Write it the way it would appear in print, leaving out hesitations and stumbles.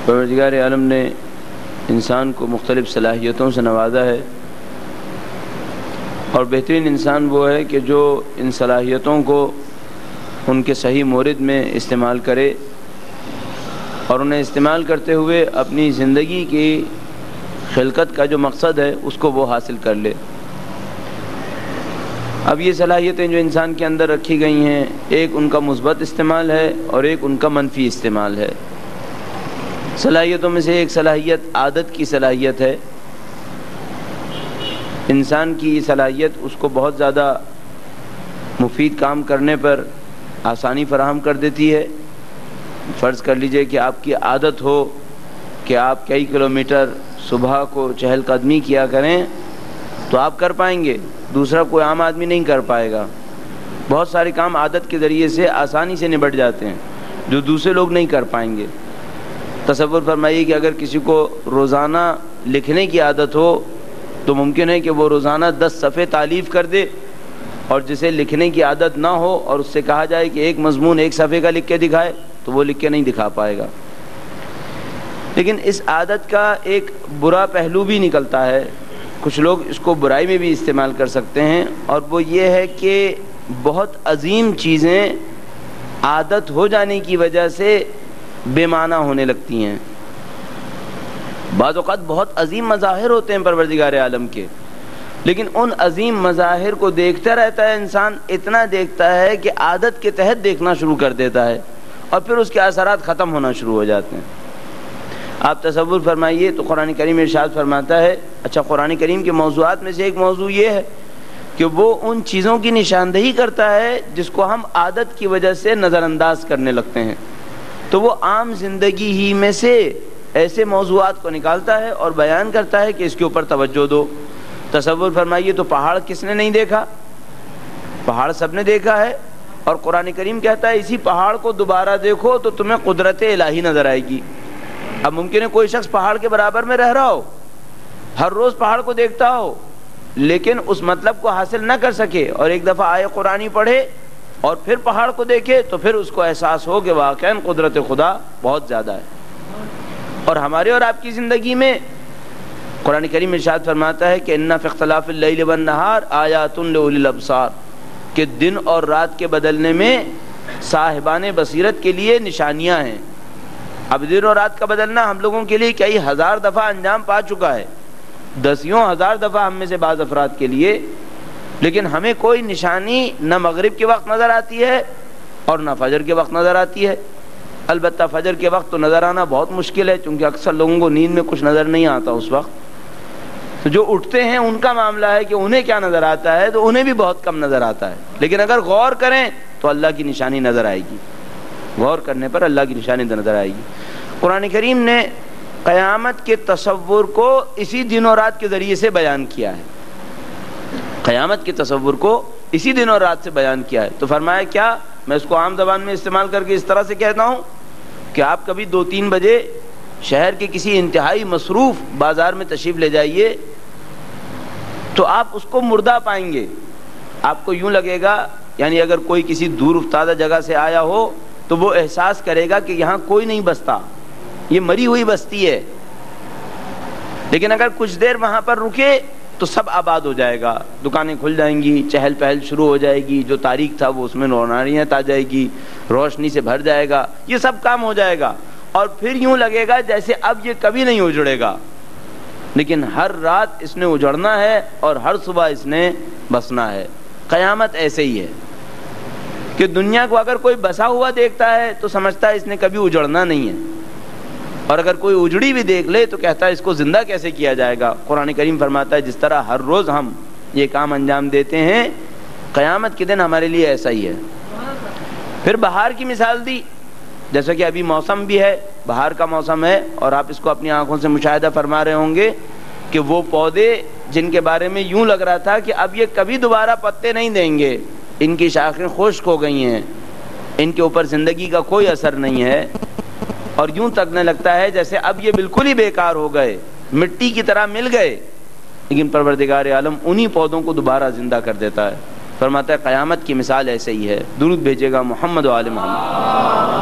پروردگار عالم نے انسان کو مختلف صلاحیتوں سے نوازا ہے، اور بہترین انسان وہ ہے کہ جو ان صلاحیتوں کو ان کے صحیح مورد میں استعمال کرے اور انہیں استعمال کرتے ہوئے اپنی زندگی کی خلقت کا جو مقصد ہے اس کو وہ حاصل کر لے۔ اب یہ صلاحیتیں جو انسان کے اندر رکھی گئی ہیں، ایک ان کا مثبت استعمال ہے اور ایک ان کا منفی استعمال ہے۔ صلاحیتوں میں سے ایک صلاحیت عادت کی صلاحیت ہے۔ انسان کی صلاحیت اس کو بہت زیادہ مفید کام کرنے پر آسانی فراہم کر دیتی ہے۔ فرض کر لیجئے کہ آپ کی عادت ہو کہ آپ کئی کلومیٹر صبح کو چہل قدمی کیا کریں تو آپ کر پائیں گے، دوسرا کوئی عام آدمی نہیں کر پائے گا۔ بہت سارے کام عادت کے ذریعے سے آسانی سے نبٹ جاتے ہیں جو دوسرے لوگ نہیں کر پائیں گے۔ تصور فرمائیے کہ اگر کسی کو روزانہ لکھنے کی عادت ہو تو ممکن ہے کہ وہ روزانہ 10 صفحے تالیف کر دے، اور جسے لکھنے کی عادت نہ ہو اور اس سے کہا جائے کہ ایک مضمون 1 صفحے کا لکھ کے دکھائے تو وہ لکھ کے نہیں دکھا پائے گا۔ لیکن اس عادت کا ایک برا پہلو بھی نکلتا ہے، کچھ لوگ اس کو برائی میں بھی استعمال کر سکتے ہیں، اور وہ یہ ہے کہ بہت عظیم چیزیں عادت ہو جانے کی وجہ سے بے معنی ہونے لگتی ہیں۔ بعض اوقات بہت عظیم مظاہر ہوتے ہیں پروردگار عالم کے، لیکن ان عظیم مظاہر کو دیکھتا رہتا ہے انسان، اتنا دیکھتا ہے کہ عادت کے تحت دیکھنا شروع کر دیتا ہے اور پھر اس کے اثرات ختم ہونا شروع ہو جاتے ہیں۔ آپ تصور فرمائیے تو قرآن کریم ارشاد فرماتا ہے، اچھا قرآن کریم کے موضوعات میں سے ایک موضوع یہ ہے کہ وہ ان چیزوں کی نشاندہی کرتا ہے جس کو ہم عادت کی وجہ سے نظر انداز کرنے لگتے ہیں، تو وہ عام زندگی ہی میں سے ایسے موضوعات کو نکالتا ہے اور بیان کرتا ہے کہ اس کے اوپر توجہ دو۔ تصور فرمائیے تو پہاڑ کس نے نہیں دیکھا؟ پہاڑ سب نے دیکھا ہے، اور قرآن کریم کہتا ہے اسی پہاڑ کو دوبارہ دیکھو تو تمہیں قدرت الہی نظر آئے گی۔ اب ممکن ہے کوئی شخص پہاڑ کے برابر میں رہ رہا ہو، ہر روز پہاڑ کو دیکھتا ہو، لیکن اس مطلب کو حاصل نہ کر سکے، اور ایک دفعہ آیت قرآنی پڑھے اور پھر پہاڑ کو دیکھے تو پھر اس کو احساس ہو کہ واقعاً قدرت خدا بہت زیادہ ہے۔ اور ہمارے اور آپ کی زندگی میں قرآن کریم ارشاد فرماتا ہے کہ اِنَّ فِی اخْتِلَافِ اللَّیْلِ وَالنَّہَارِ آیَاتٌ لِأُولِي الْأَبْصَارِ، کہ دن اور رات کے بدلنے میں صاحبان بصیرت کے لیے نشانیاں ہیں۔ اب دن اور رات کا بدلنا ہم لوگوں کے لیے کئی ہزار دفعہ انجام پا چکا ہے، دسیوں ہزار دفعہ ہم میں سے بعض افراد کے لیے، لیکن ہمیں کوئی نشانی نہ مغرب کے وقت نظر آتی ہے اور نہ فجر کے وقت نظر آتی ہے۔ البتہ فجر کے وقت تو نظر آنا بہت مشکل ہے، کیونکہ اکثر لوگوں کو نیند میں کچھ نظر نہیں آتا اس وقت، تو جو اٹھتے ہیں ان کا معاملہ ہے کہ انہیں کیا نظر آتا ہے، تو انہیں بھی بہت کم نظر آتا ہے، لیکن اگر غور کریں تو اللہ کی نشانی نظر آئے گی، غور کرنے پر اللہ کی نشانی نظر آئے گی۔ قرآن کریم نے قیامت کے تصور کو اسی دن اور رات کے ذریعے سے بیان کیا ہے، قیامت کے تصور کو اسی دن اور رات سے بیان کیا ہے۔ تو فرمایا کیا، میں اس کو عام زبان میں استعمال کر کے اس طرح سے کہتا ہوں کہ آپ کبھی 2-3 بجے شہر کے کسی انتہائی مصروف بازار میں تشریف لے جائیے تو آپ اس کو مردہ پائیں گے۔ آپ کو یوں لگے گا، یعنی اگر کوئی کسی دور افتادہ جگہ سے آیا ہو تو وہ احساس کرے گا کہ یہاں کوئی نہیں بستا، یہ مری ہوئی بستی ہے، لیکن اگر کچھ دیر وہاں پر رکے تو سب آباد ہو جائے گا، دکانیں کھل جائیں گی، چہل پہل شروع ہو جائے گی، جو تاریک تھا وہ اس میں روشنیت آ جائے گی، روشنی سے بھر جائے گا، یہ سب کام ہو جائے گا، اور پھر یوں لگے گا جیسے اب یہ کبھی نہیں اجڑے گا، لیکن ہر رات اس نے اجڑنا ہے اور ہر صبح اس نے بسنا ہے۔ قیامت ایسے ہی ہے کہ دنیا کو اگر کوئی بسا ہوا دیکھتا ہے تو سمجھتا ہے اس نے کبھی اجڑنا نہیں ہے، اور اگر کوئی اجڑی بھی دیکھ لے تو کہتا ہے اس کو زندہ کیسے کیا جائے گا۔ قرآن کریم فرماتا ہے جس طرح ہر روز ہم یہ کام انجام دیتے ہیں، قیامت کے دن ہمارے لیے ایسا ہی ہے۔ پھر بہار کی مثال دی، جیسا کہ ابھی موسم بھی ہے، بہار کا موسم ہے، اور آپ اس کو اپنی آنکھوں سے مشاہدہ فرما رہے ہوں گے کہ وہ پودے جن کے بارے میں یوں لگ رہا تھا کہ اب یہ کبھی دوبارہ پتے نہیں دیں گے، ان کی شاخیں خشک ہو گئی ہیں، ان کے اوپر زندگی کا کوئی اثر نہیں ہے، اور یوں لگنے لگتا ہے جیسے اب یہ بالکل ہی بیکار ہو گئے، مٹی کی طرح مل گئے، لیکن پروردگار عالم انہی پودوں کو دوبارہ زندہ کر دیتا ہے۔ فرماتا ہے قیامت کی مثال ایسے ہی ہے۔ درود بھیجے گا محمد و آل محمد۔